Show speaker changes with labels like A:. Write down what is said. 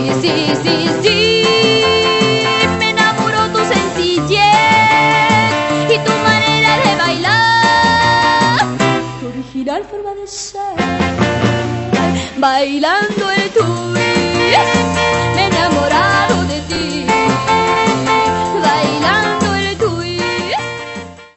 A: Sí, sí, sí, sí, me enamoró tu sencillez y tu manera de bailar, tu original forma de ser, bailando el tuyo.